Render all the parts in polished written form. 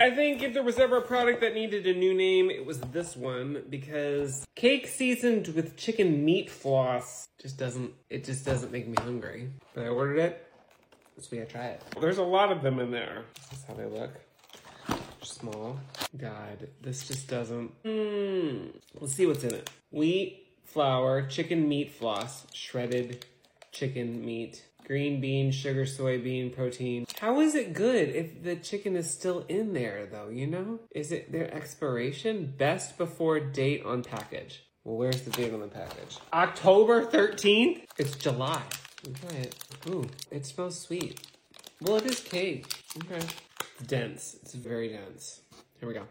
I think if there was ever a product that needed a new name, it was this one, because cake seasoned with chicken meat floss just doesn't make me hungry. But I ordered it, so we gotta try it. There's a lot of them in there. This is how they look. Small. God, this just doesn't. Let's see what's in it. Wheat, flour, chicken meat floss, shredded chicken meat, green bean, sugar, soybean, protein. How is it good if the chicken is still in there though, you know? Is it their expiration? Best before date on package. Well, where's the date on the package? October 13th? It's July. Try it. Ooh, it smells sweet. Well, it is cake. Okay. It's dense. It's very dense. Here we go.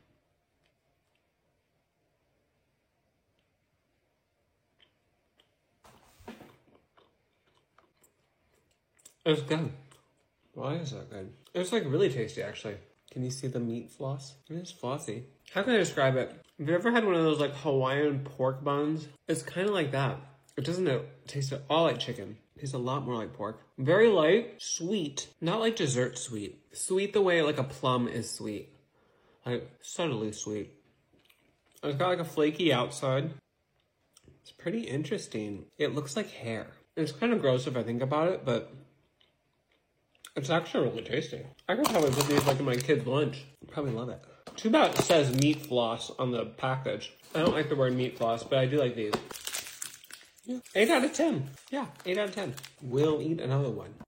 It's good. Why is that good? It's like really tasty, actually. Can you see the meat floss? It is flossy. How can I describe it? Have you ever had one of those like Hawaiian pork buns? It's kind of like that. It doesn't taste at all like chicken. It tastes a lot more like pork. Very light, sweet. Not like dessert sweet. Sweet the way like a plum is sweet. Like subtly sweet. It's got like a flaky outside. It's pretty interesting. It looks like hair. It's kind of gross if I think about it, but it's actually really tasty. I could probably put these like in my kid's lunch. Probably love it. Too bad it says meat floss on the package. I don't like the word meat floss, but I do like these. Yeah. 8 out of 10. Yeah, 8 out of 10. We'll eat another one.